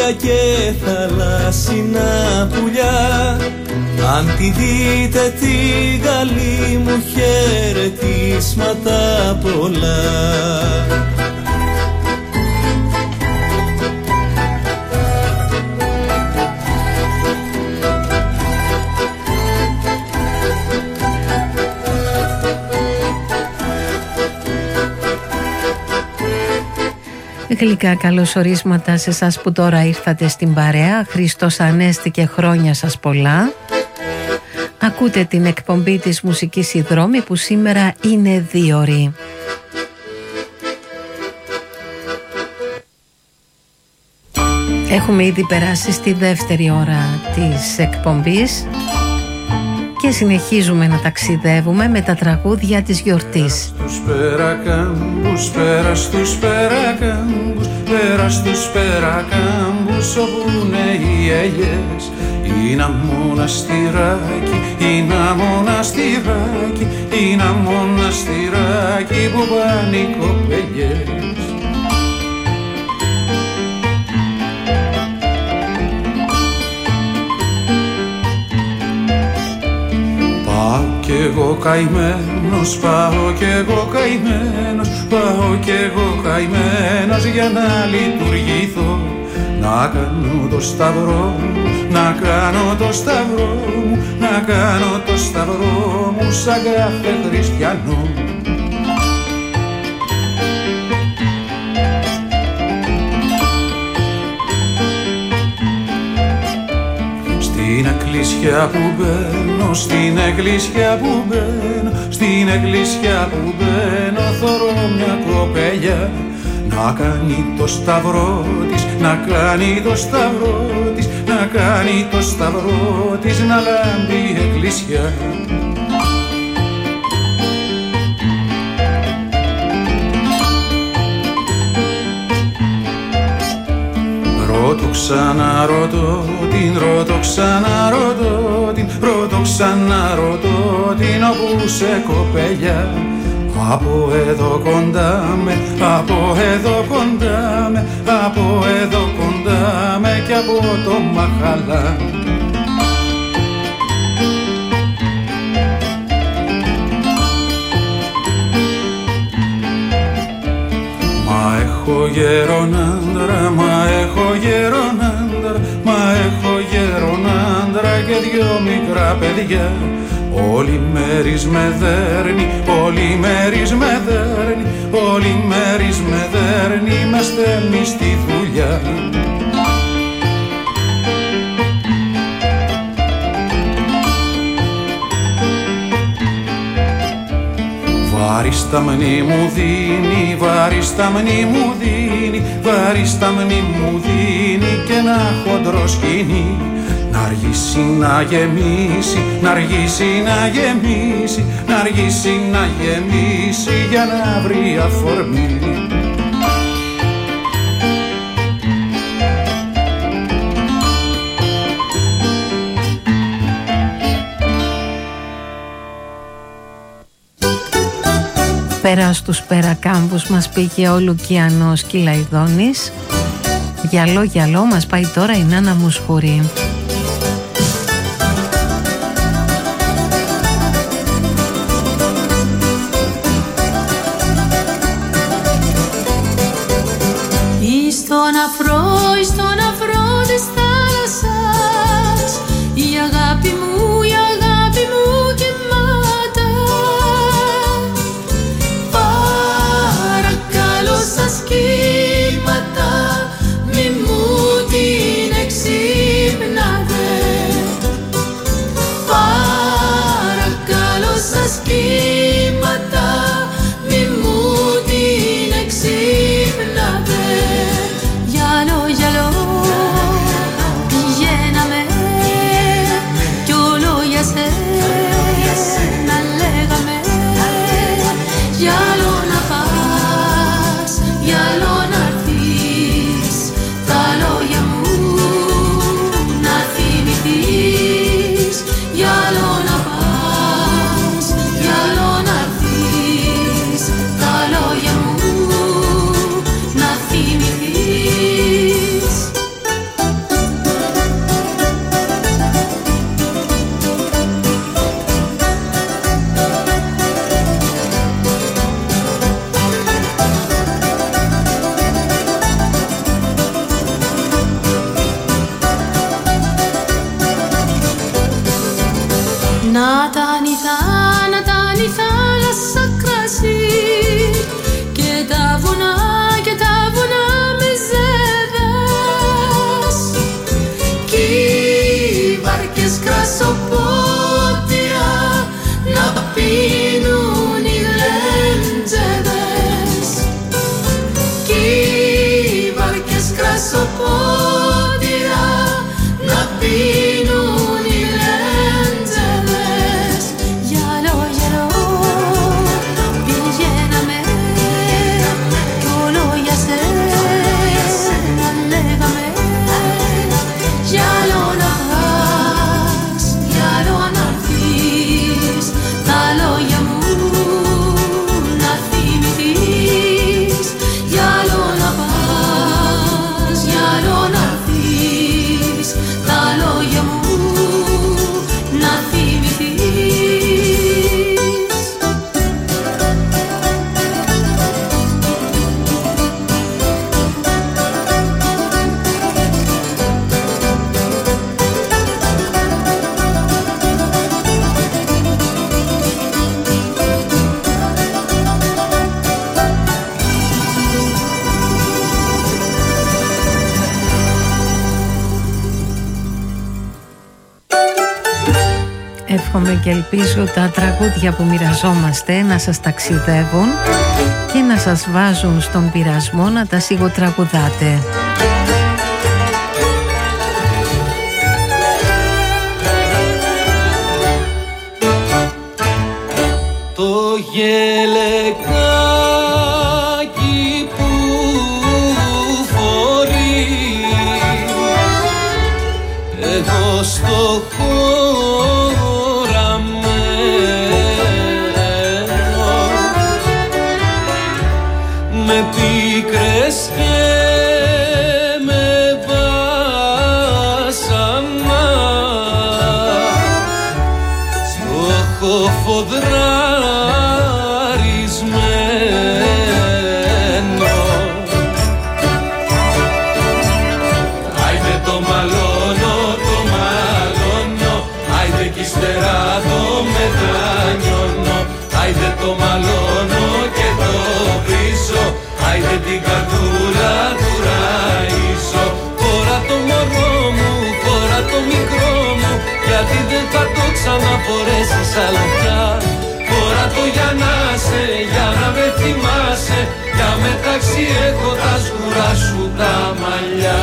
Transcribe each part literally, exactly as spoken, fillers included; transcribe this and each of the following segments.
πουλιά και θαλάσσινα πουλιά. Αν τη δείτε τη γαλή μου χαιρετίσματα πολλά. Γλυκά καλωσορίσματα σε εσάς που τώρα ήρθατε στην παρέα. Χριστός Ανέστη και χρόνια σας πολλά. Ακούτε την εκπομπή της Μουσικής η Δρόμη που σήμερα είναι δίωρη. Έχουμε ήδη περάσει στη δεύτερη ώρα της εκπομπής και συνεχίζουμε να ταξιδεύουμε με τα τραγούδια της γιορτής. Πέρα στους περακάμπους, πέρα στους περακάμπους, πέρα στους περακάμπους οπούνε οι ελιές. Είναι ένα μοναστηράκι, είναι ένα μοναστηράκι, είναι ένα μοναστηράκι που πάνε οι κοπελιές. Πάω κι εγώ καημένος, πάω κι εγώ καημένος, πάω κι εγώ καημένος για να λειτουργηθώ. Να κάνω το σταυρό μου, να κάνω το σταυρό μου, να κάνω το σταυρό μου σαν κάθε χριστιανό. Στην εκκλησιά που μπαίνω, στην εκκλησιά που μπαίνω, στην εκκλησιά που μπαίνω θωρώ μια κοπέλια. Να κάνει το σταυρό της, να κάνει το σταυρό της, να κάνει το σταυρό της, να λάμπει η εκκλησιά. Ρωτώ ξαναρωτώ την, ρωτώ ξαναρωτώ την, ρωτώ ξαναρωτώ την όπου σε κοπέλια. Από εδώ κοντά με, από εδώ κοντά με, από εδώ κοντά με κι από το Μαχαλά. Μα έχω γέρον άντρα, μα έχω γέρον άντρα, μα έχω γέρον άντρα και δυο μικρά παιδιά. Όλη μέρης με δέρνει, όλη μέρης με δέρνει, όλη μέρης με δέρνει, με στέλνει στη δουλειά. Βάρη στα μνή μου δίνει, βάρη στα μνή μου δίνει, βάρη στα μνή μου δίνει και ένα χοντρό σκηνή. Να αργήσει να γεμίσει, να αργήσει να γεμίσει, να αργήσει να γεμίσει για να βρει αφορμή. Πέρα στους περακάμβους μας πήγε ο Λουκιανός Κυλαϊδόνης. Γυαλό γυαλό μας πάει τώρα η Νάνα Μουσχουρή. Στον αφρό, στον αφρό της θάλασσας η αγάπη μου, η αγάπη μου κοιμάται. Παρακαλώ σας κύματα μη μου την εξύπνα Να τα νυχά, να τα νυχά λασσα κρασί και τα βουνά και τα βουνά με ζέδας κι οι βάρκες κρασοπότια να πίνουν οι γλέντζεδες κι οι βάρκες κρασοπότια να πίνουν οι γλέντζεδες. Γυαλό, γυαλό, πηγαίναμε κι όλο για σένα λέγαμε. Γυαλό να πας, γυαλό να έρθεις, τα λόγια μου να θυμηθείς. Γυαλό να πας, γυαλό να έρθεις, τα λόγια μου να θυμηθείς. Εύχομαι και ελπίζω τα τραγούδια που μοιραζόμαστε να σας ταξιδεύουν και να σας βάζουν στον πειρασμό να τα σιγοτραγουδάτε. Το γελεκάκι που φορείς εγώ στο με πίκρες και με βάσανα στο χωφοδράρισμένο. Άιντε το μαλώνω, το μαλώνω, άιντε κι ύστερα το μετανιώνω. Άιντε το μαλώνω και το βρίσω, άιντε την καρδούλα του ραΐσω. Φορά το μωρό μου, φορά το μικρό μου, γιατί δεν θα το ξαναφορέσεις άλλο πια. Φορά το για να σε, για να με θυμάσαι, για μεταξύ έχω τα σκουρά σου τα μαλλιά.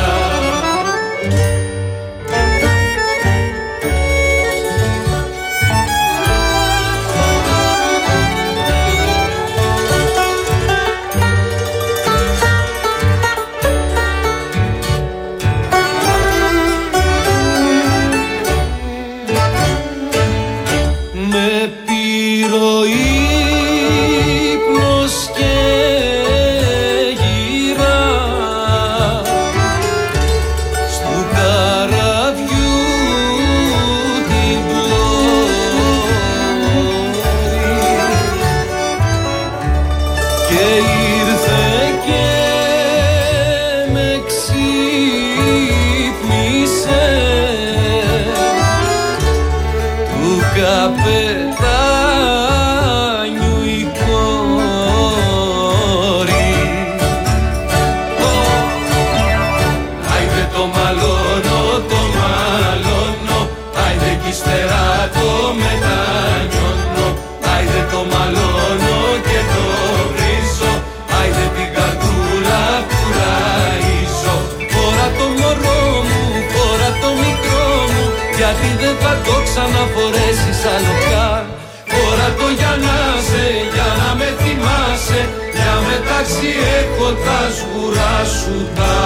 Ξαναφορέσεις άλλο πια. Φορά το για να σε, για να με θυμάσαι, για μεταξύ έχω τα σγουρά σου τα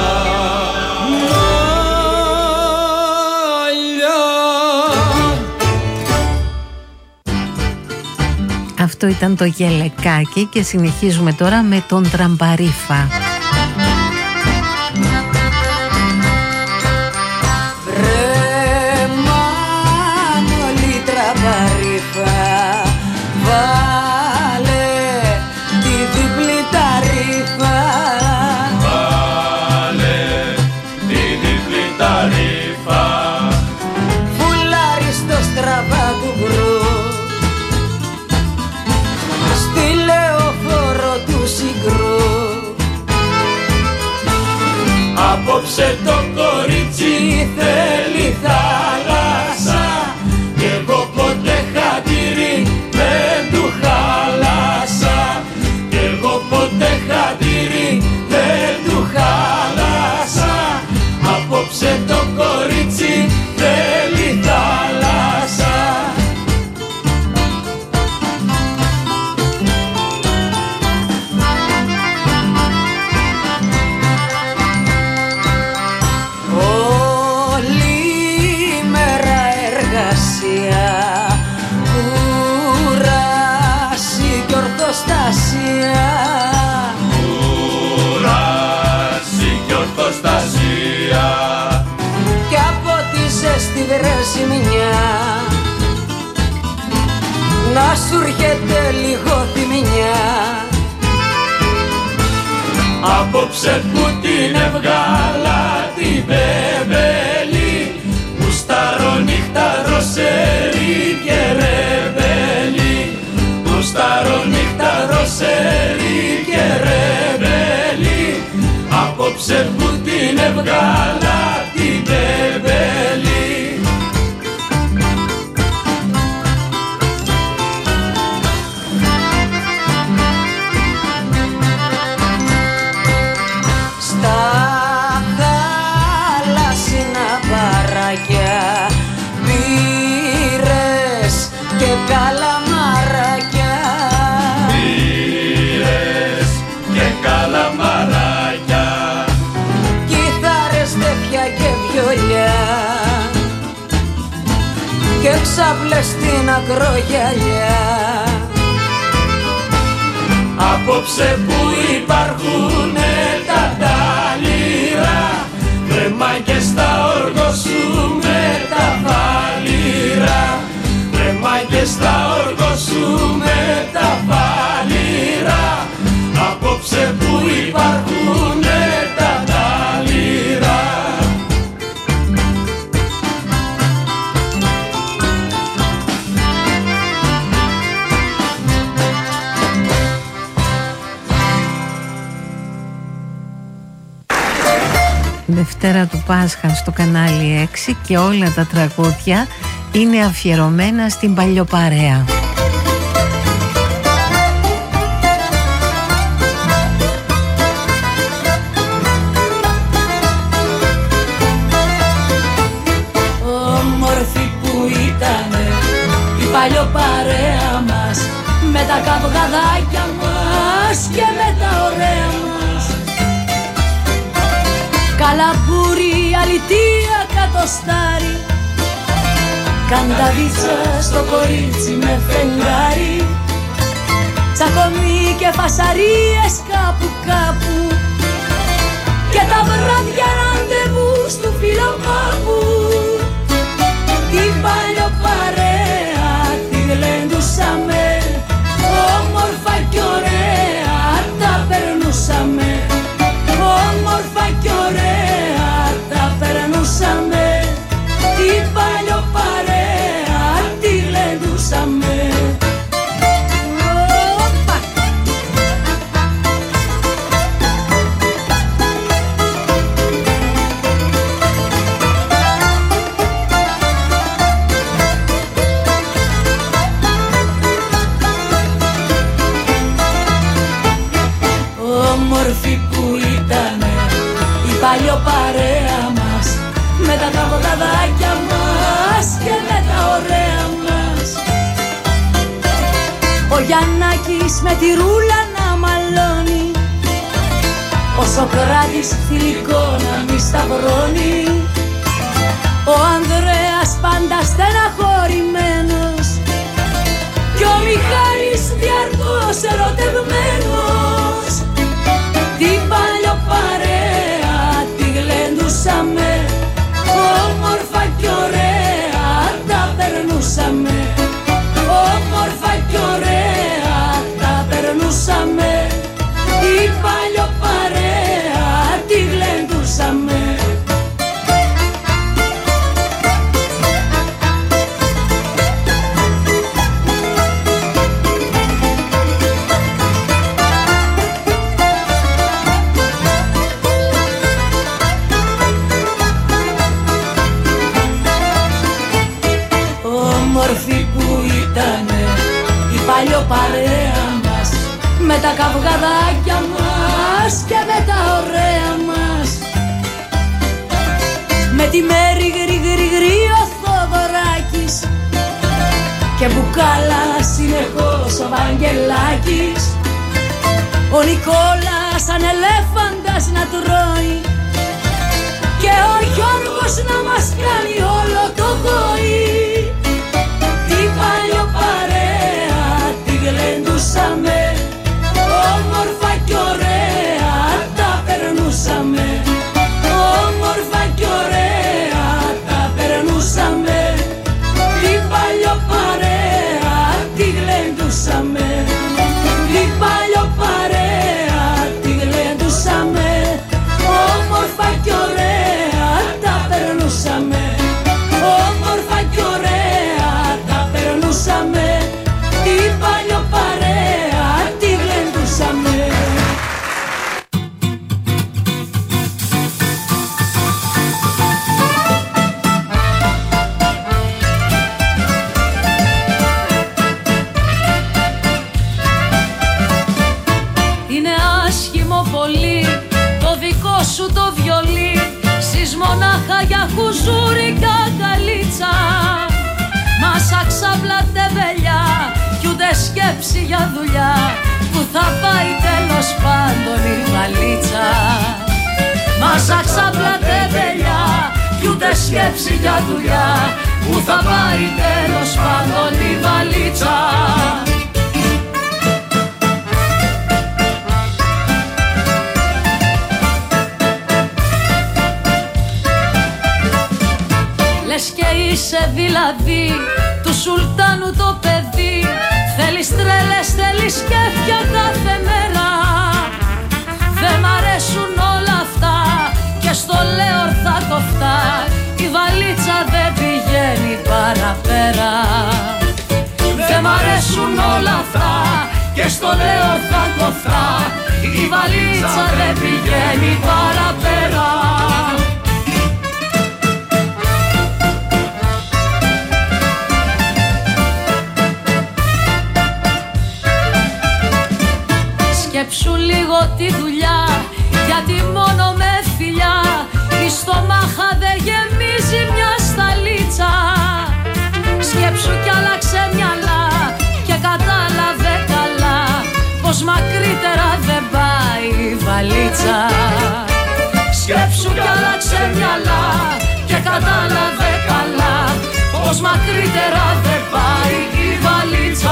μαλλιά. Αυτό ήταν το γελεκάκι και συνεχίζουμε τώρα με τον Τραμπαρίφα. Βάλε τη διπλή ταρήφα, βάλε τη διπλή ταρήφα, φουλάρι στο στραβά του μπρου, Απόψε το κορίτσι θέλει θάλασσα κι εγώ ποτέ χατήρι δεν του χάλασα, κι εγώ ποτέ χατήρι δεν του χάλασα. Απόψε το κορίτσι θέλει θάλασσα. Κούραση κι ορθοστασία κι από τη ζέστη βρεσιμιά να σου έρχεται λίγο θυμιά. Απόψε που την έβγαλα την μπεμπέλη που σταρώ νύχτα ροσέρι και ρεμπέλη, που σταρώ νύχτα ροσέρι και ρεμπέλη. Απόψε που την έβγαλα την μπεμπέλη. Καλαμαράκια, πήρες και καλαμαράκια, κιθάρες, τέφια και βιολιά και ξάπλες στην ακρογιαλιά. Απόψε που υπάρχουνε τα τάλιρα βρέμα και στα όργο σου με τα φάλιρα, βρέμα και στα όργο σου με τα φάλιρα. Απόψε που υπάρχουνε τα τάλιρα. Δευτέρα του Πάσχα στο κανάλι έξι και όλα τα τραγούδια είναι αφιερωμένα στην παλιοπαρέα. Όμορφη που ήτανε η παλιοπαρέα μας με τα καυγαδάκια μας και με τα ωραία μας. Καλαμπούρι, αλητία, κατοστάρι, κανταβίτσα στο κορίτσι με φεγγάρι, τσακωμί και φασαρίες κάπου κάπου και τα βράδια ραντεβού στου φιλοκάπου. Την παλιοπαρέα τη γλεντούσαμε, όμορφα κι ωραία τα περνούσαμε, όμορφα κι ωραία τα περνούσαμε. Την παλιοπαρέα τη γλεντούσαμε. Όμορφη που ήτανε η παλιοπαρέα μας με τα καυγαδάκια μας και με τα ωραία μας. Ο Γιαννάκης με τη ρούλα να μαλώνει, ο Σοκράτης θηλυκό να μη σταυρώνει, ο Ανδρέας πάντα στεναχωρημένος κι ο Μιχάλης διαρκώς ερωτευμένος. Την παλιοπαρέα τη γλεντούσαμε, όμορφα κι ωραία τα περνούσαμε, όμορφα κι ωραία τα περνούσαμε. Την παλιοπαρέα τη γλεντούσαμε. παρέα μας, με τα καυγαδάκια μας και με τα ωραία μας. Με τη Μέρη γρι γρι γρι ο Θοδωράκης και μπουκάλα συνεχώς ο Βαγγελάκης. Ο Νικόλας σαν ελέφαντας να τρώει και ο Γιώργος να μας κάνει όλο το γόη. Τι παλιό παρέα τη γλεντούσαμε, όμορφα κι ωραία τα περνούσαμε. Όμορφα κι ωραία τα περνούσαμε. Τι παλιό παρέα τη γλεντούσαμε. Τι παλιό παρέα τη γλεντούσαμε. Όμορφα κι ωραία τα περνούσαμε. Όμορφα κι ωραία τα περνούσαμε. Τι παλιό παρέα τη γλεντούσαμε. Είναι άσχημο πολύ το δικό σου το βιολί, σεις μονάχα για χουζούρικα καλίτσα. Μάσα ξάπλα τεμπελιά κι ούτε σκέψη για δουλειά, που θα πάει τέλος πάντων η βαλίτσα. Μάσα ξάπλα τεμπελιά κι ούτε σκέψη για δουλειά, που θα πάει τέλος πάντων η βαλίτσα. Λες και είσαι δηλαδή του σουλτάνου το παιδί, θέλεις τρέλες, θέλεις κέφια κάθε μέρα. Δεν μ' αρέσουν όλα αυτά και στο λέω ορθά κοφτά, η βαλίτσα δεν πηγαίνει παραπέρα. Δεν μ' αρέσουν όλα αυτά και στο λέω ορθά κοφτά, η βαλίτσα δεν πηγαίνει παραπέρα. Σκέψου λίγο τη δουλειά, γιατί μόνο με φιλιά η στομάχα δεν γεμίζει μια σταλίτσα. Σκέψου κι άλλαξε μυαλά και κατάλαβε καλά, πως μακρύτερα δεν πάει η βαλίτσα. Σκέψου κι άλλαξε μυαλά και κατάλαβε καλά, πως μακρύτερα δεν πάει η βαλίτσα.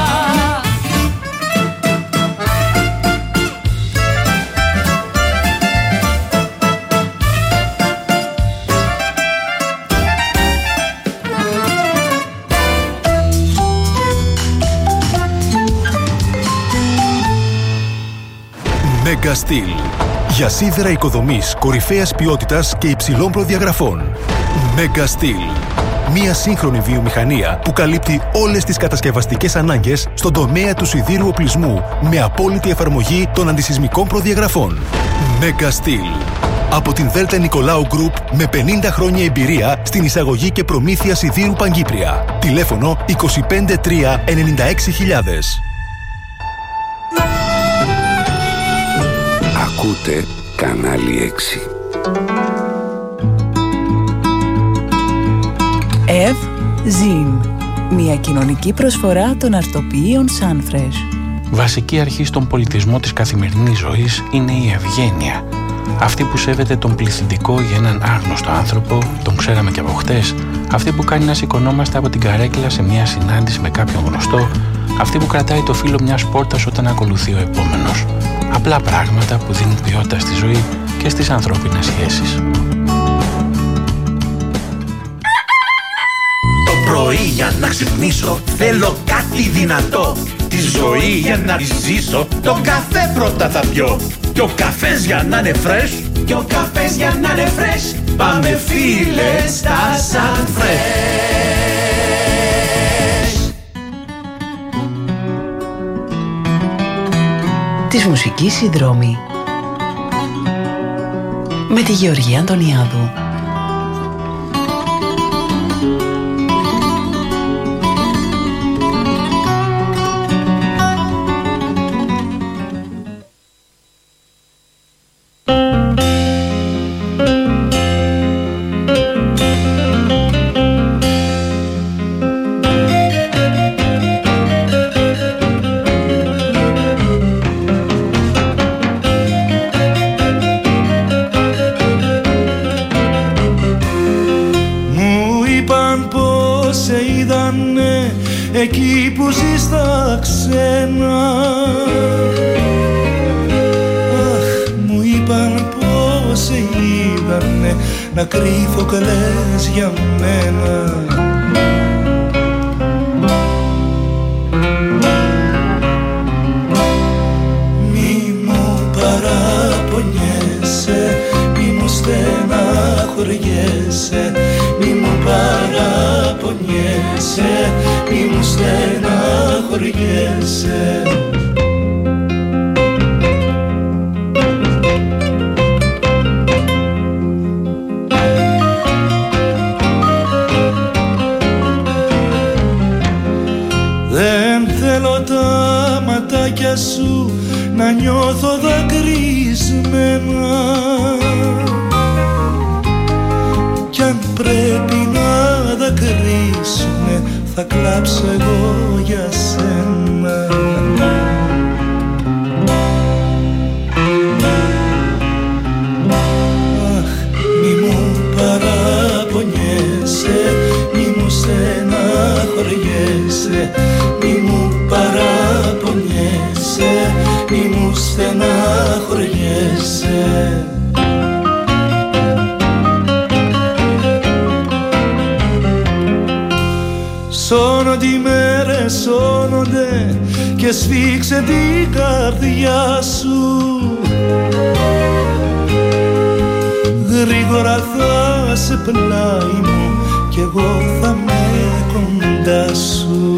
Mega Steel. Για σίδερα οικοδομής κορυφαίας ποιότητας και υψηλών προδιαγραφών. Mega Steel. Μια σύγχρονη βιομηχανία που καλύπτει όλες τις κατασκευαστικές ανάγκες στον τομέα του σιδήρου οπλισμού με απόλυτη εφαρμογή των αντισυσμικών προδιαγραφών. Mega Steel. Από την Δέλτα Νικολάου Group με πενήντα χρόνια εμπειρία στην εισαγωγή και προμήθεια σιδήρου Παγκύπρια. Τηλέφωνο είκοσι πέντε τρία ενενήντα έξι χιλιάδες. Ακούτε κανάλι έξι. Ευ Ζιν. Μια κοινωνική προσφορά των αρτοποιείων Sunfresh. Βασική αρχή στον πολιτισμό της καθημερινής ζωής είναι η ευγένεια. Αυτή που σέβεται τον πληθυντικό για έναν άγνωστο άνθρωπο, τον ξέραμε και από χτες. Αυτή που κάνει να σηκωνόμαστε από την καρέκλα σε μια συνάντηση με κάποιον γνωστό. Αυτή που κρατάει το φύλλο μιας πόρτας όταν ακολουθεί ο επόμενος. Απλά πράγματα που δίνουν ποιότητα στη ζωή και στις ανθρώπινες σχέσεις. Το πρωί για να ξυπνήσω θέλω κάτι δυνατό. Τη ζωή για να τη ζήσω τον καφέ πρώτα θα πιω. Και ο καφές για να είναι fresh, και ο καφές για να είναι fresh, πάμε φίλε στα Sunfresh. Της μουσικής συνδρόμη με τη Γεωργία Αντωνιάδου. είδανε εκεί που ζει στα ξένα. Αχ, μου είπαν πως σε είδανε να κρύβω και λες για μένα. Μη μου παραπονιέσαι, μη μου στεναχωριέσαι, μη μου παραπονιέσαι, μη μου στεναχωριέσαι. Δεν θέλω τα ματάκια σου να νιώθω δακρυσμένα, κι αν πρέπει να δακρύσουνε θα κλάψω εγώ για σένα. Αχ, μη μου παραπονιέσαι, μη μου στεναχωριέσαι, μη μου παραπονιέσαι, μη μου στεναχωριέσαι. Σώνονται οι μέρες, σώνονται και σφίξε την καρδιά σου. Γρήγορα θα σε πλάι μου κι εγώ θα με κοντά σου.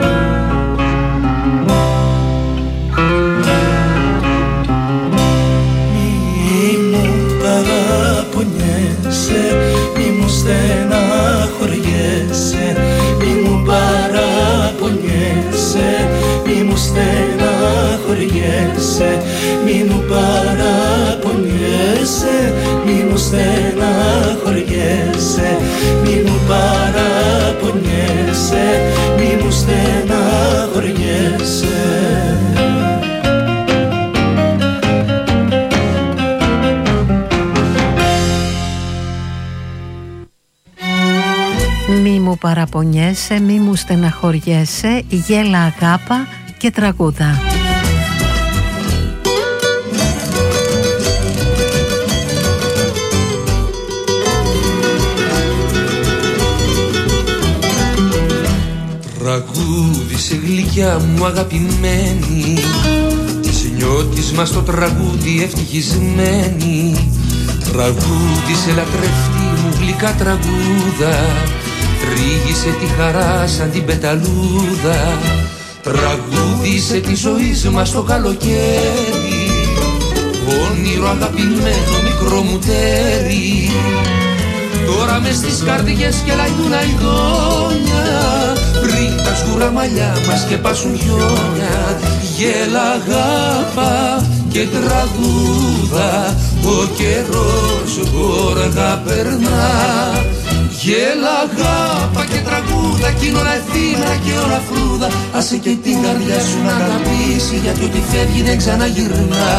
Μη μου παραπονιέσαι, μη μου στεναχωριέσαι, μη μου παραπονιέσαι, μη μου στεναχωριέσαι, μη μου παραπονιέσαι, μη μου στεναχωριέσαι, μη μου παραπονιέσαι, μη μου στεναχωριέσαι. Μη μου παραπονιέσαι, μη μου στεναχωριέσαι, γέλα αγάπα και τραγούδα. Τραγούδισε γλυκιά μου αγαπημένη, της νιώτης στο τραγούδι ευτυχισμένη. Τραγούδισε λατρευτή μου γλυκά τραγούδα, τρίγησε τη χαρά σαν την πεταλούδα. Τραγούδισε τη ζωή μας το καλοκαίρι, όνειρο αγαπημένο μικρό μου τέρι. Τώρα μες στις καρδιές και λαϊδούν αηδόνια, πριν τα σκούρα μαλλιά μας και πάσουν χιόνια. Γέλα αγάπα και τραγούδα, ο καιρός γόργα περνά. Γέλα αγάπα και τραγούδα, κι είναι όλα ευθύνα και όλα φρούδα. Άσε και την καρδιά σου να αγαπήσει, γιατί ό,τι φεύγει δεν ξαναγυρνά.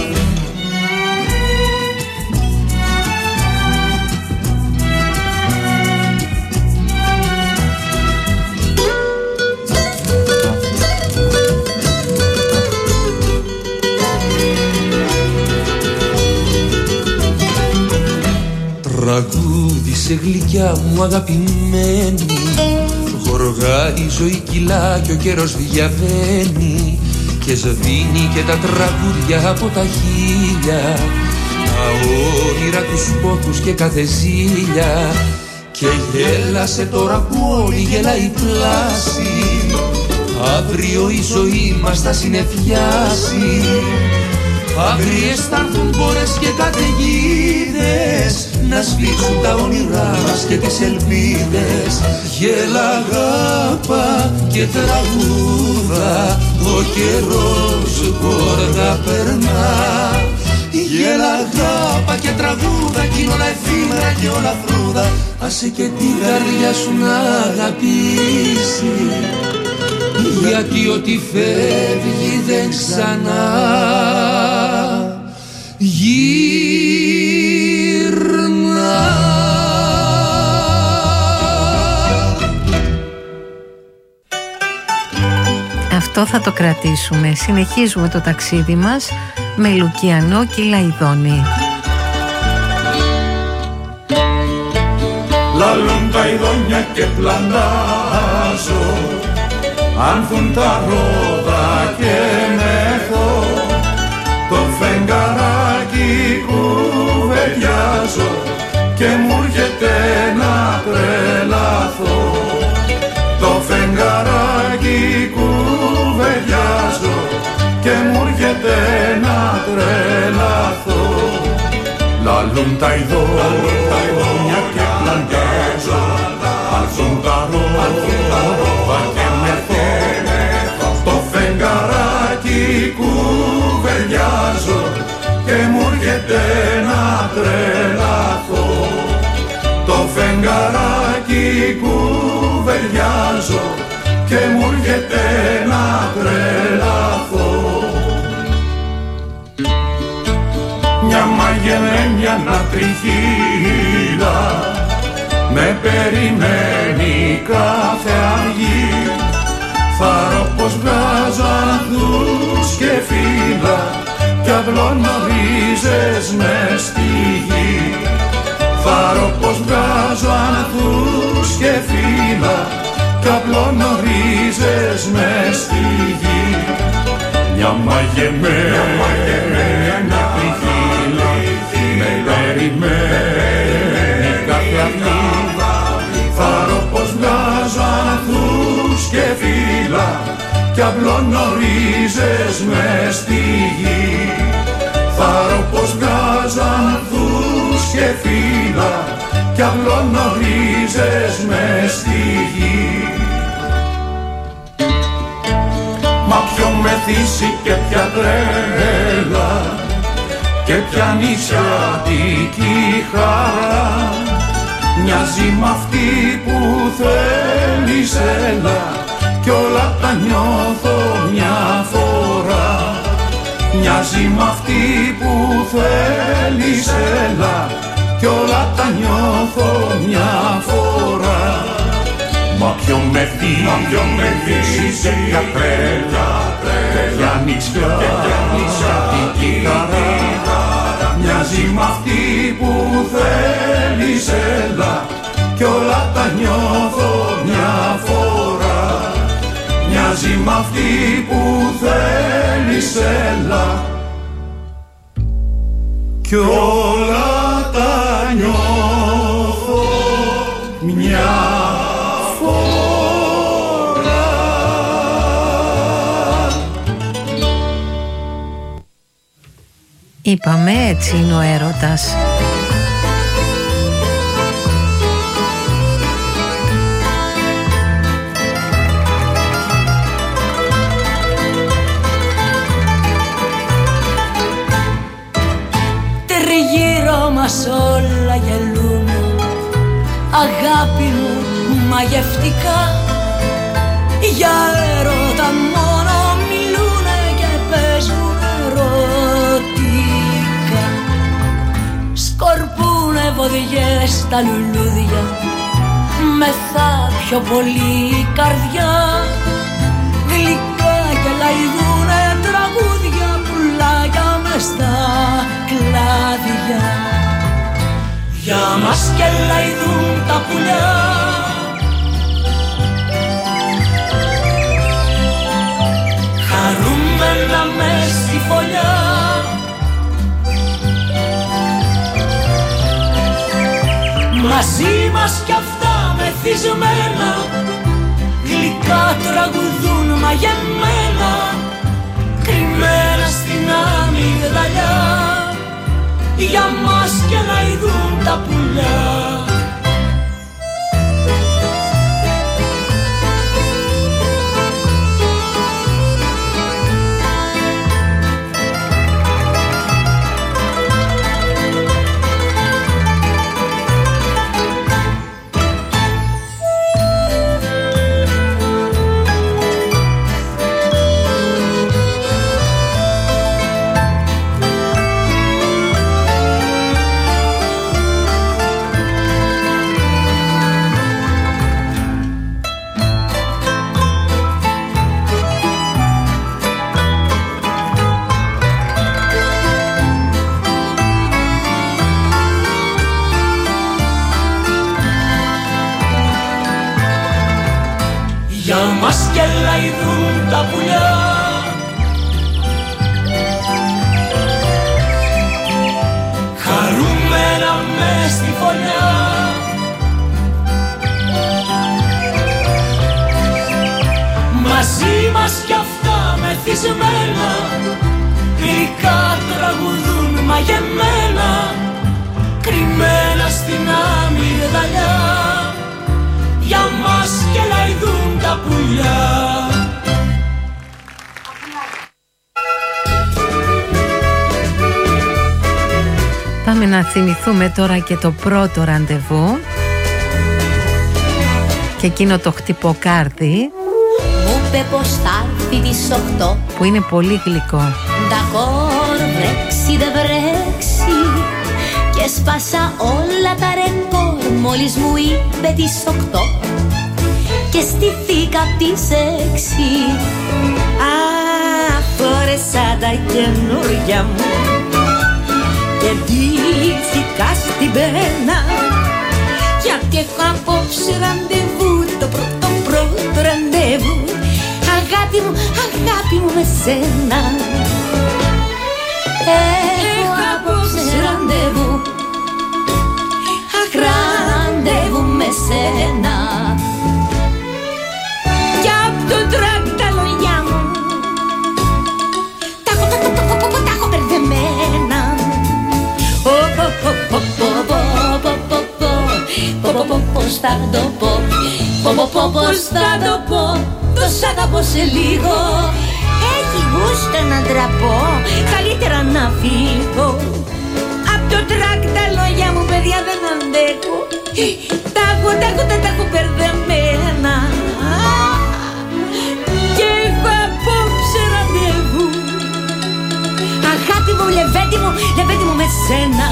Τραγούδισε γλυκιά μου αγαπημένη, γοργά η ζωή κυλά και ο καιρός διαβαίνει, και σβήνει και τα τραγούδια από τα χείλια, τα όνειρα, τους πόθους και κάθε ζήλια. Και γέλασε τώρα που όλη γελάει πλάση, αύριο η ζωή μας θα συνεφιάσει. Αγριές θα έρθουν πόρες και καταιγίδες, να σβήσουν τα όνειρά μας και τις ελπίδες. Γέλα αγάπα και τραγούδα, ο καιρός γόργα περνά. Γέλα αγάπα και τραγούδα, κι είναι όλα εφήμερα και όλα φρούδα. Άσε και την καρδιά σου να αγαπήσει, γιατί ό,τι φεύγει δεν ξανά γυρνά. Αυτό θα το κρατήσουμε. Συνεχίζουμε το ταξίδι μας με Λουκιανό και Λαϊδόνη. Λαλούν τα ειδόνια και πλαντάζω, άνθουν τα ρόδα και μεθώ, το φεγγαράκι κουβεντιάζω και μου έρχεται να τρελαθώ. Το φεγγαράκι κουβεντιάζω και μου έρχεται να τρελαθώ. Λαλούν τα ειδόνια και πλαντάζω, άνθουν τα ρόδα και μεθώ, το φεγγαράκι κουβεντιάζω και μου έρχεται να τρελαθώ. Το φεγγαράκι κουβεντιάζω και μου έρχεται να τρελαθώ. Μια μαγεμένη ανατριχίλα με περιμένει κάθε αυγή, θαρώ πως βγάζω ανθούς και φύλλα κι αυλονορίζες μες στη γη. Θαρώ πως βγάζω ανθούς και φύλλα κι αυλονορίζες μες στη γη. Μια μαγεμένη ανατριχίλα με περιμένει κάθε αυγή, θαρώ πως βγάζω ανθούς και φύλλα κι αυλονορίζες μες στη γη. Θαρώ πως βγάζω ανθούς και φύλλα κι αυλονορίζες μες στη γη. Μα ποιο μεθύσει και ποια τρέλα και ποια νησιάτικη χαρά μοιάζει μ' αυτή που θέλεις έλα κι όλα τα νιώθω μια φορά. Μοιάζει μ' αυτή που θέλεις έλα κι όλα τα νιώθω μια φορά. Μα ποιο με δεις σε ποια τρέλα και ποια νησιάτικη χαρά μοιάζει μ' αυτή που θέλεις έλα κι όλα τα νιώθω μια φορά. Μοιάζει μ' αυτή που θέλεις έλα κι όλα τα νιώθω μια φορά. Είπαμε, έτσι είναι ο έρωτας. Τριγύρω μας όλα γελούν, αγάπη μου μαγευτικά, για έρωτα μόνο μιλούνε και παίζουν ερωτικά. Σκορπούνε βοδιές στα λουλούδια, μεθά πιο πολύ η καρδιά, γλυκά και λαϊδούνε τραγούδια, πουλάκια μες στα κλάδια. Για μας και λαϊδούν τα πουλιά, χαρούμενα μες στη φωλιά. Μαζί μας κι αυτά μεθυσμένα, γλυκά τραγουδούν μαγεμένα, κρυμμένα στην αμυγδαλιά. Για μας και λαϊδούν τα πουλιά. για μας και λαϊδούν τα πουλιά. Χαρούμενα μες στη φωλιά. Μαζί μας κι αυτά μεθυσμένα, γλυκά τραγουδούν μαγεμένα, κρυμμένα στην αμυγδαλιά, για μας και λαϊδούν τα πουλιά. Πάμε να θυμηθούμε τώρα και το πρώτο ραντεβού και εκείνο το χτυποκάρδι μου είπε πως θα έρθει τις οκτώ, που είναι πολύ γλυκό. Ντακόρ, βρέξει δε βρέξει, και σπάσα όλα τα ρεκόρ μόλις μου είπε τις οκτώ και στηθήκα απ' τις έξι. Α, φόρεσα τα καινούρια μου και ντύθηκα στην πένα, γιατί έχω απόψε ραντεβού, το πρώτο πρώτο ραντεβού. Αγάπη μου, αγάπη μου με σένα. Έχω απόψε ραντεβού, ραντεβού με σένα. Κι απ' το τρακ τα λόγια μου τα έχω, τα έχω, τα έχω, τα έχω μπερδεμένα. Πώς θα το πω, πώς θα το πω, το σ' αγαπώ σε λίγο. Έχει γούστο να ντραπώ, καλύτερα να φύγω. Απ' το τρακ τα λόγια μου παιδιά δεν αντέχω. Τα έχω, τα έχω, τα έχω μπερδεμένα. Και έχω απόψε ραντεβού. Αγάπη μου, λεβέντη μου, λεβέντη μου με σένα.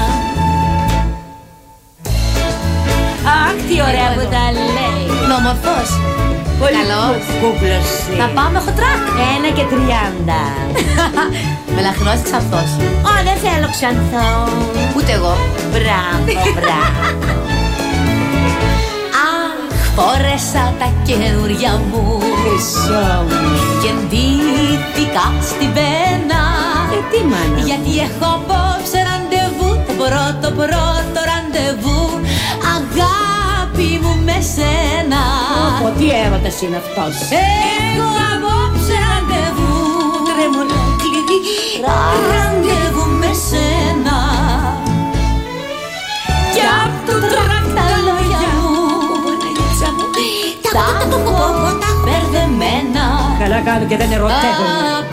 Αχ, τι ωραία που τα λέει. Νόμορφος. Καλός. Κούκλος. Θα πάμε χοντράκ. Ένα και τριάντα. Μελαχρινός ξανθός. Ω, δεν θέλω ξανθό. Ούτε εγώ. Μπράβο, μπράβο. Αχ, φόρεσα τα καινούρια μου, χρυσό μου, και ντύθηκα στην πένα. Ε, τι μάνα, γιατί έχω απόψε ραντεβού, το πρώτο πρώτο ραντεβού. Αγάπη μου με σένα. Ω, τι έρωτας είναι αυτός. Έχω απόψε ραντεβού, τρέμολα κλειδί, ραντεβού με σένα. Κι απ' το τρακ τα λόγια μου τα έχω μπερδεμένα. Καλά κάνω και δεν ερωτεύομαι.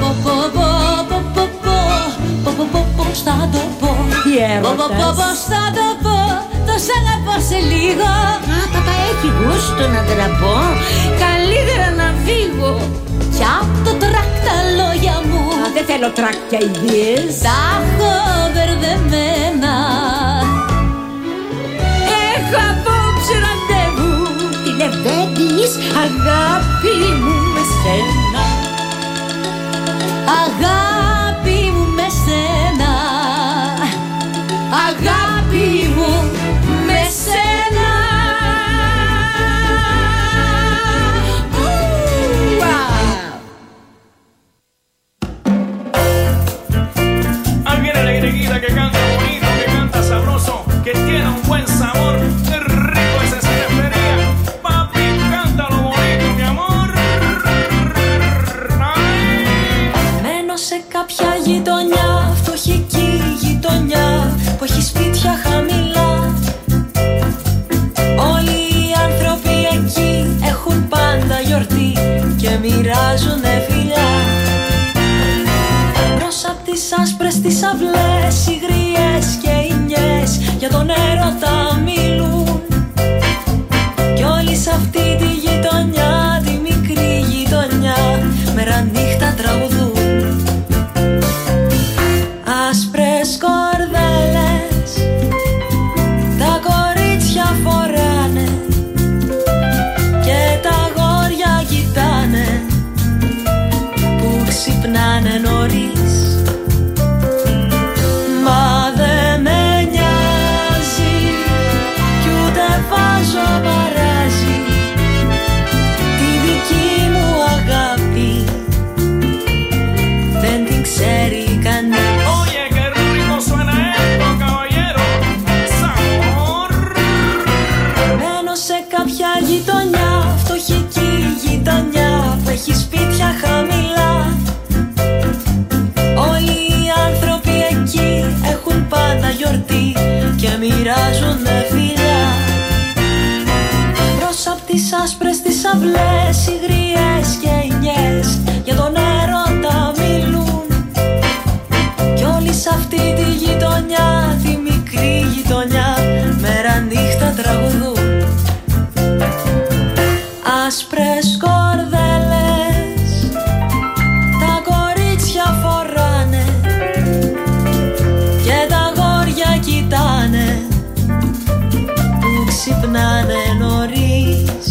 Πώς θα το πω, τι έρωτας, πώς θα το πω, το σ' αγαπώ σε λίγο. Α, παπα έχει γούστο να τραπώ, καλύτερα να φύγω. Κι απ' το τρακ τα λόγια μου, α, δεν θέλω τρακ και ιδίες, τα έχω μπερδεμένα. Έχω απόψε ραντεβού, τι λεβέντης, αγάπη μου με σένα. Αγάπη μου με σένα, αγάπη μου με σένα. Ahí viene la greguita que canta bonito, que canta sabroso, que tiene un buen sabor. Qué rico ese cinefería. Papi, cántalo bonito, mi amor. Μένω σε κάποια γειτονιά, φτωχική γειτονιά, που έχει σπίτια χαμηλά. Όλοι οι άνθρωποι εκεί έχουν πάντα γιορτή και μοιράζουνε φιλιά. Μπρος απ' τις άσπρες τις αυλές, οι γριές και οι νιές για τον έρωτα μιλούν. Κι όλοι σ' αυτή τη γειτονιά, τη μικρή γειτονιά, μέρα νύχτα τραγουδούν. Άσπρες κορδέλες τα κορίτσια φοράνε και τα αγόρια κοιτάνε που ξυπνάνε νωρίς. Μα δε με νοιάζει κι ούτε βάζω μπαράζι, τη δική γειτονιά, φτωχική γειτονιά που έχει σπίτια χαμηλά. Όλοι οι άνθρωποι εκεί έχουν πάντα γιορτή και μοιράζουνε φιλιά. Μπρος απ' τις άσπρες τις αυλές, οι γριές και οι νιές για τον έρωτα μιλούν. Κι όλοι σ' αυτή τη γειτονιά, τη μικρή γειτονιά, μέρα νύχτα τραγουδούν. Άσπρες κορδέλες τα κορίτσια φοράνε και τα αγόρια κοιτάνε που ξυπνάνε νωρίς.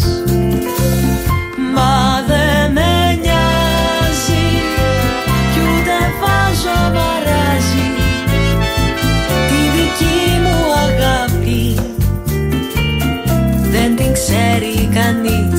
Μα δε με νοιάζει κι ούτε βάζω μαράζι, τη δική μου αγάπη δεν την ξέρει κανείς.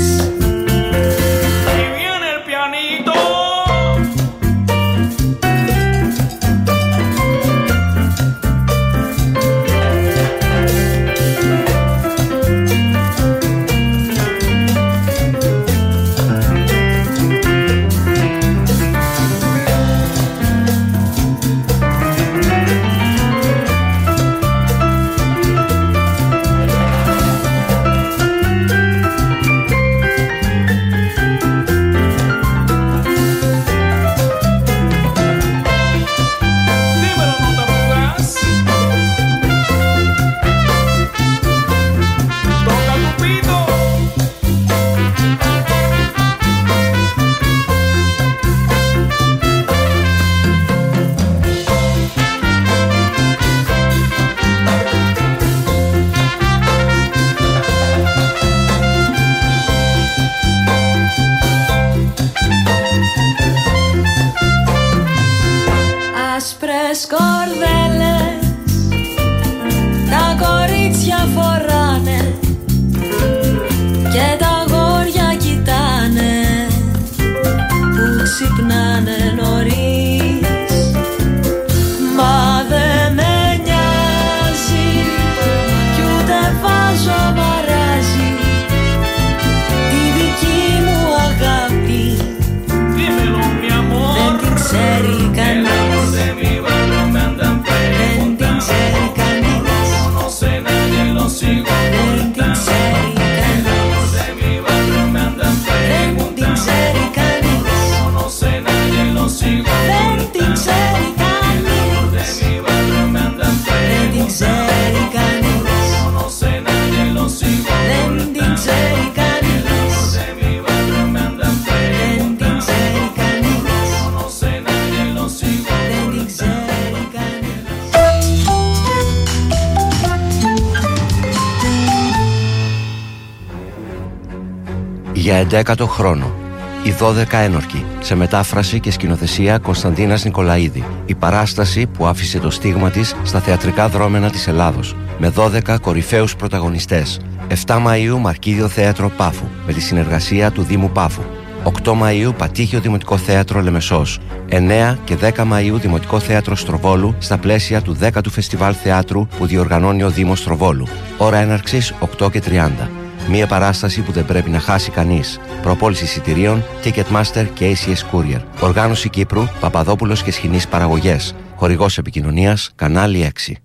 Για εντέκατο χρόνο. Οι δώδεκα ένορκοι, σε μετάφραση και σκηνοθεσία Κωνσταντίνας Νικολαίδη. Η παράσταση που άφησε το στίγμα της στα θεατρικά δρόμενα της Ελλάδος, με δώδεκα κορυφαίους πρωταγωνιστές. εφτά Μαΐου Μαρκίδιο Θέατρο Πάφου, με τη συνεργασία του Δήμου Πάφου. οκτώ Μαΐου Πατήχιο Δημοτικό Θέατρο Λεμεσός. εννέα και δέκα Μαΐου Δημοτικό Θέατρο Στροβόλου, στα πλαίσια του δέκατου Φεστιβάλ Θεάτρου που διοργανώνει ο Δήμος Στροβόλου. Ώρα έναρξης οκτώ και τριάντα. Μία παράσταση που δεν πρέπει να χάσει κανείς. Προπόληση εισιτηρίων Ticketmaster και έι σι ες Courier. Οργάνωση Κύπρου, Παπαδόπουλος και Σχοινής Παραγωγές. Χορηγός επικοινωνίας, Κανάλι έξι.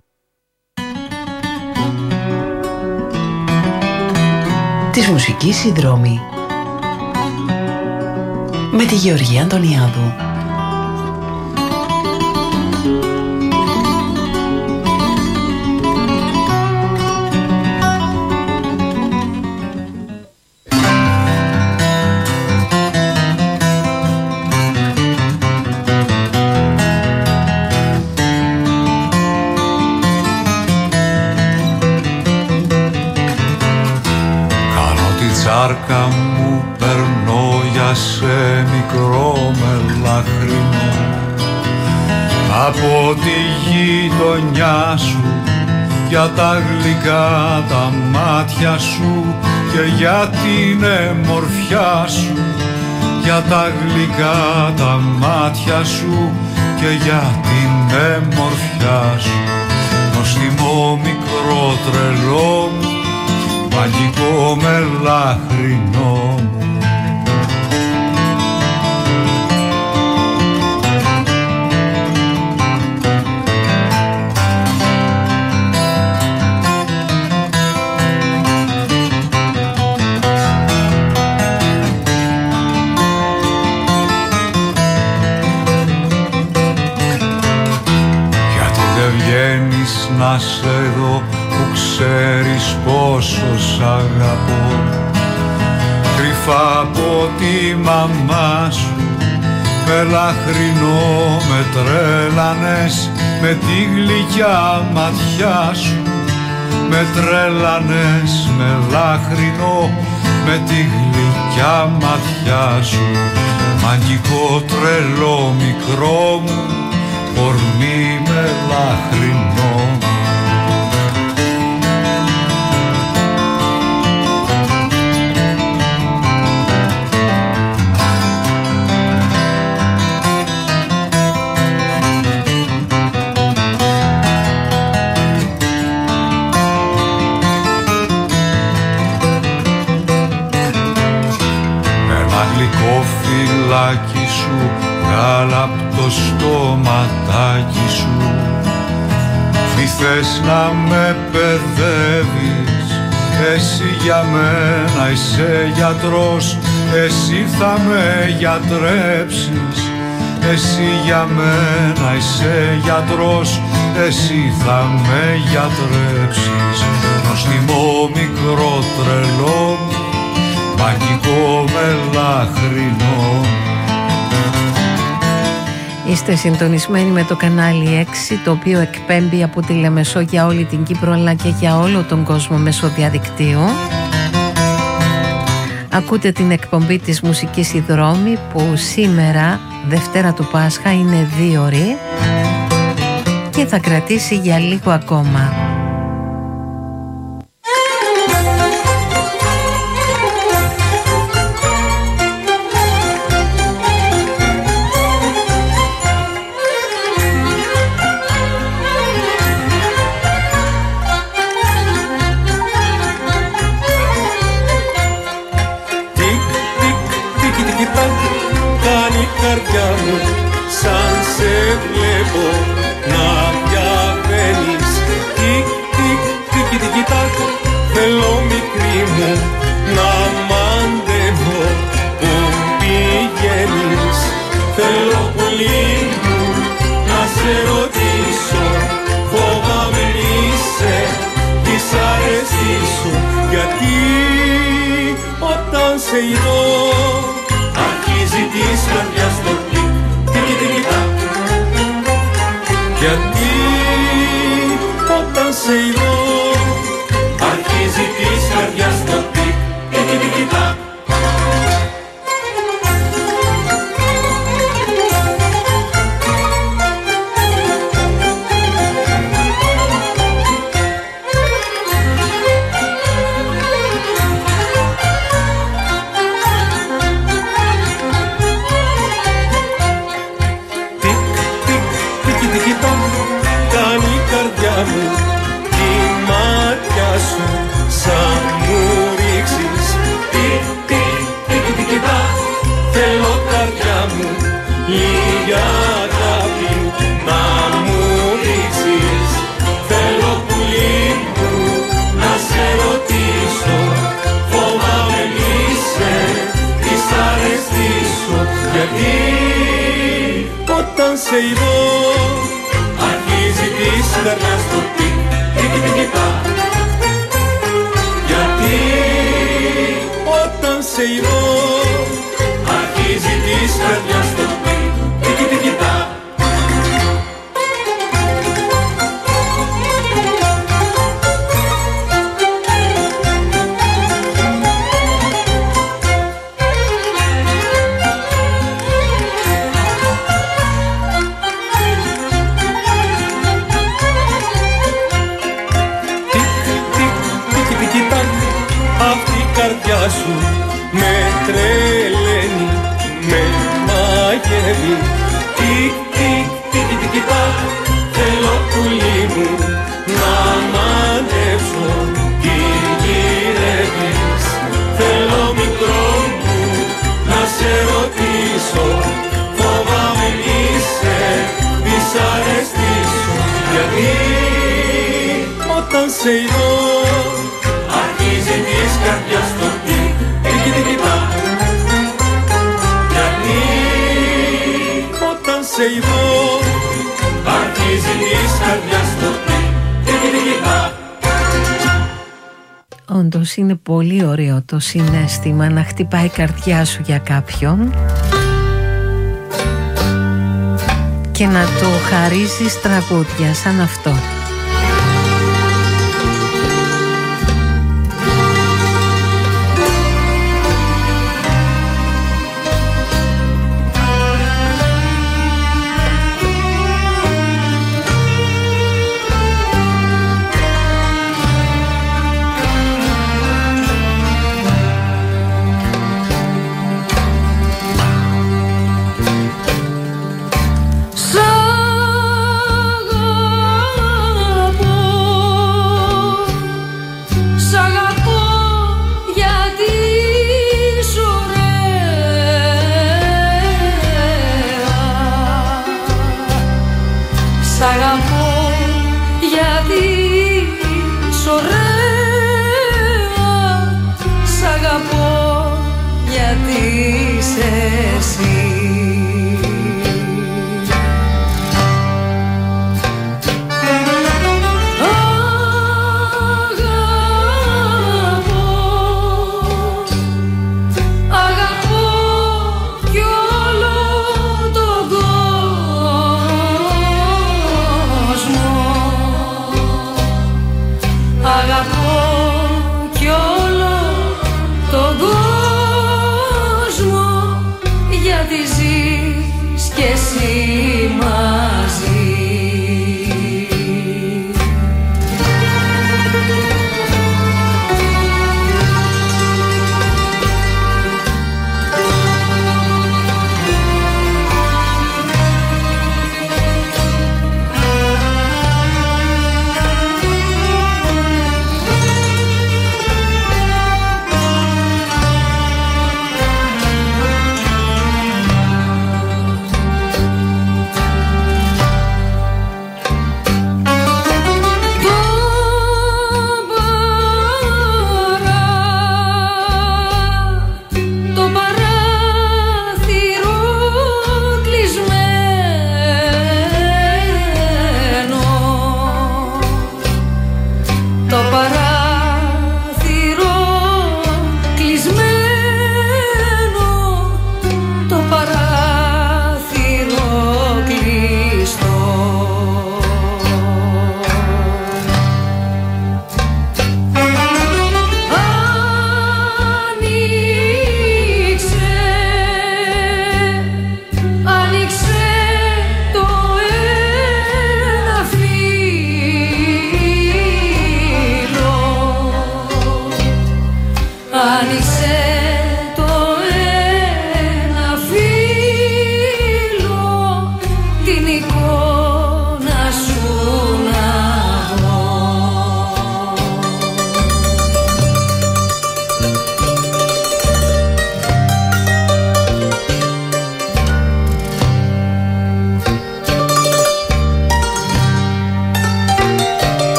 Της μουσικής συνδρόμη με τη Γεωργία Αντωνιάδου. Σάρκα μου περνώ για σε μικρό μελαχρινό από τη γειτονιά σου, για τα γλυκά τα μάτια σου και για την εμορφιά σου, για τα γλυκά τα μάτια σου και για την εμορφιά σου. Νοστιμό μικρό τρελό μου, μαγικό μελαχρινό μου. Να σε δω που ξέρεις πόσο σ' αγαπώ, κρυφά από τη μαμά σου μελαχρινό με τρέλανες με τη γλυκιά ματιά σου, με τρέλανες μελαχρινό με τη γλυκιά ματιά σου, μαγικό τρελό μικρό μου ορμί μελαχρινό. Ένα γλυκό φυλάκι σου, γάλα απ' το στόματάκι σου, μη θες να με παιδεύεις, εσύ για μένα είσαι γιατρός, εσύ θα με γιατρέψεις, εσύ για μένα είσαι γιατρός, εσύ θα με γιατρέψεις. Νοστιμό μικρό τρελό, μαγικό μελαχρινό. Είστε συντονισμένοι με το κανάλι έξι, το οποίο εκπέμπει από τη Λεμεσό για όλη την Κύπρο αλλά και για όλο τον κόσμο μέσω διαδικτύου. Ακούτε την εκπομπή της μουσικής Η Δρόμη, που σήμερα, Δευτέρα του Πάσχα, είναι δύο ώρες και θα κρατήσει για λίγο ακόμα. Σαν σε βλέπω να διαβαίνεις, τικ τικ τικ τικ τακ, θέλω μικρή μου να μαντεύω που πηγαίνεις. Θέλω πολύ μου να σε ρωτήσω, φοβάμαι είσαι της αρέστης σου, γιατί όταν σε ειδώ αρχίζει της καρδιάς το κλικ. Γιατί όταν σε ειδώ αρχίζει της καρδιάς το τικ τικ τικ τακ. Τη μάτια σου σαν μου ρίξεις, τικ τικ τικ τικ τακ, θέλω καρδιά μου λίγη αγάπη να μου ρίξεις. Θέλω πουλί μου να σε ρωτήσω, φοβάμαι είσαι της αρέστης σου, γιατί όταν σε ειδώ αρχίζει της καρδιάς το τικ τικ τικ τακ. Γιατί όταν σε ειδώ αρχίζει της καρδιάς το τικ τικ τικ τακ. Σου με τρελαίνει, με μαγεύει, τικ τικ τικ τικ τακ, θέλω πουλί μου να μαντέψω τι γυρεύει. σεϊδό αρχίζει της καρδιάς το τικ, τικ, τικ, τικ. Γιατί όταν σε ειδώ αρχίζει της καρδιάς το τικ, τικ, τικ, τικ. Όντως είναι πολύ ωραίο το συναίσθημα να χτυπάει η καρδιά σου για κάποιον και να το χαρίζεις τραγούδια σαν αυτό.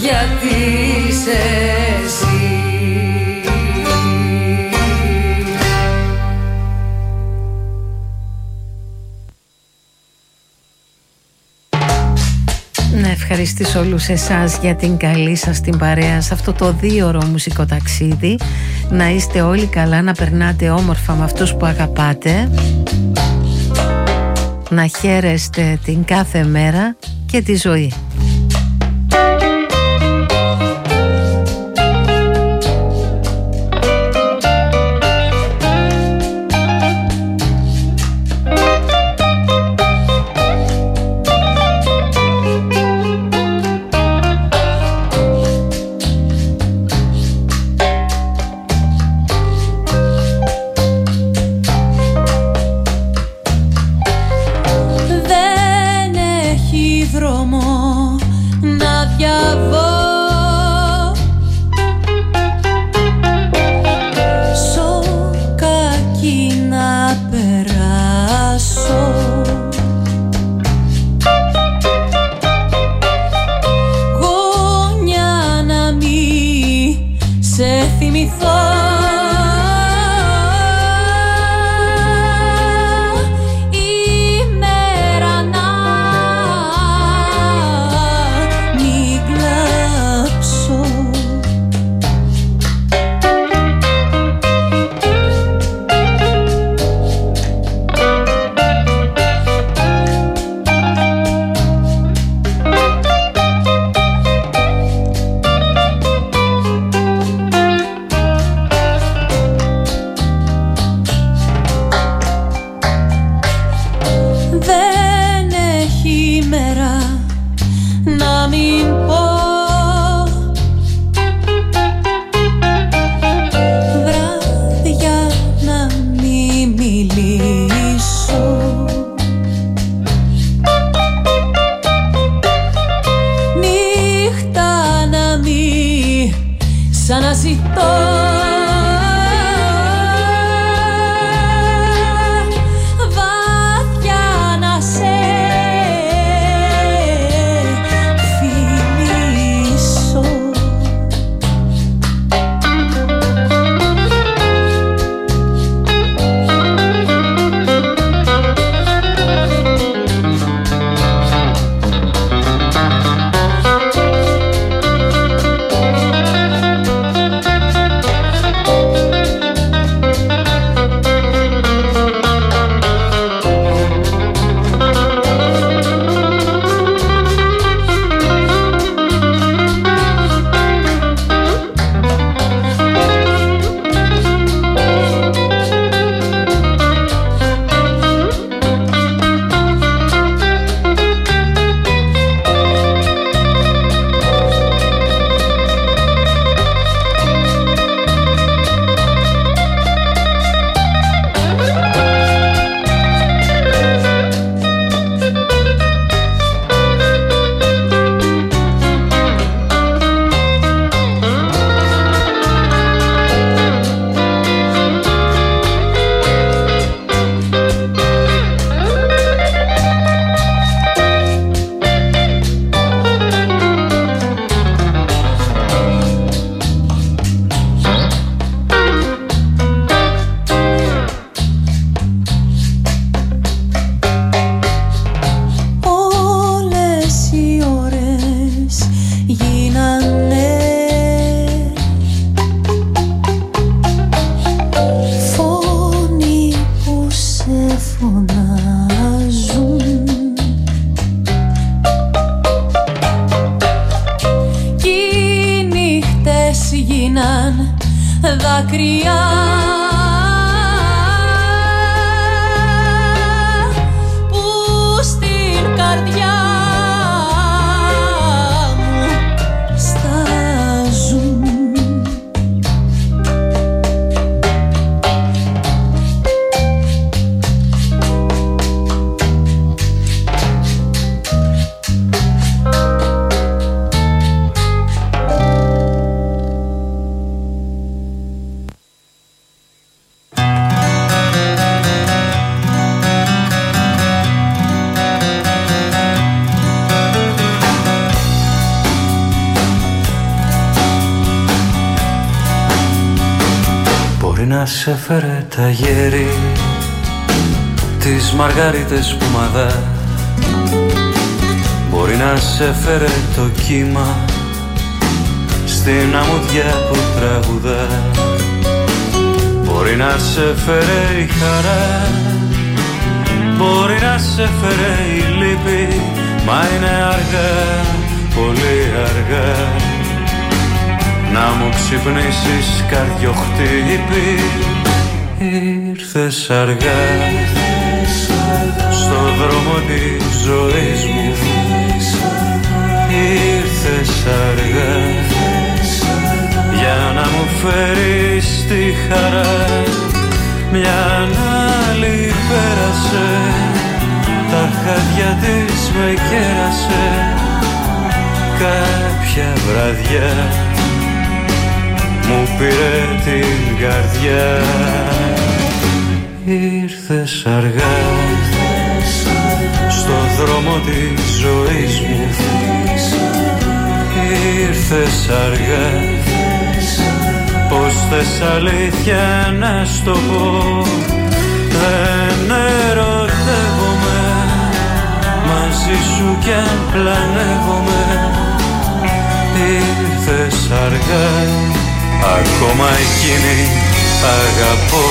γιατί είσαι εσύ. Να ευχαριστήσω όλους εσάς για την καλή σας την παρέα σε αυτό το δίωρο μουσικό ταξίδι. Να είστε όλοι καλά, να περνάτε όμορφα με αυτούς που αγαπάτε, να χαίρεστε την κάθε μέρα και τη ζωή. να σε φέρε τα γέρι, τις μαργαρίτες που μαδά. Μπορεί να σε φέρε το κύμα στην αμμουδιά που τραγουδά. Μπορεί να σε φέρε η χαρά, μπορεί να σε φέρε η λύπη, μα είναι αργά, πολύ αργά, να μου ξυπνήσεις καρδιοχτύπη. Ήρθες αργά στο δρόμο της ζωής μου, ήρθες αργά για να μου φέρεις τη χαρά. Μια άλλη πέρασε, τα χάδια της με κέρασε. Κάποια βραδιά μου πήρε την καρδιά. Ήρθες αργά στο δρόμο της ζωής μου, ήρθες αργά. Πως θες αλήθεια να στο πω, δεν ερωτεύομαι, μαζί σου κι αν πλανεύομαι. Ήρθες αργά, ακόμα εκείνη αγαπώ.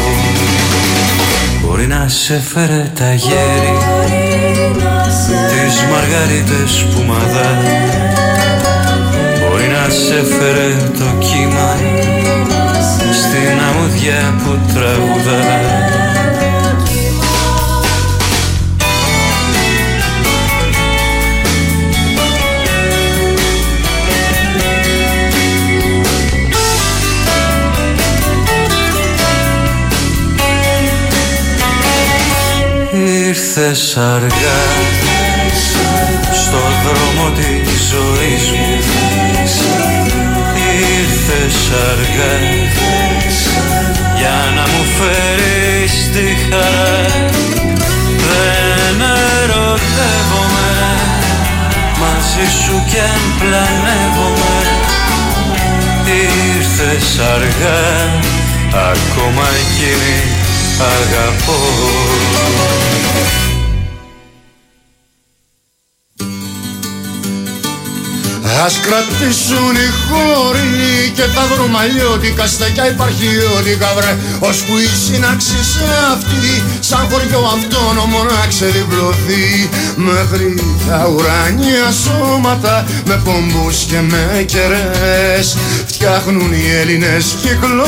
Μπορεί να σε φέρε τα γέρι, τις μαργαρίτες που μαδά. Μπορεί να σε φέρε το κύμα στην αμμουδιά που τραγουδά. Ήρθες αργά στο δρόμο της ζωής μου, ήρθες αργά για να μου φέρεις τη χαρά. Δεν ερωτεύομαι, μαζί σου κι αν πλανεύομαι. Ήρθες αργά, ακόμα εκείνη αγαπώ. Ας κρατήσουν οι χώροι και θα βρούμε αλλιώτικα στεκιά υπαρχιώτικα βρε, ώσπου η σύναξη σε αυτή σαν χωριό αυτόνομο να ξεδιπλωθεί. Μέχρι τα ουράνια σώματα με πομπούς και με κερές φτιάχνουν οι Έλληνες κύκλο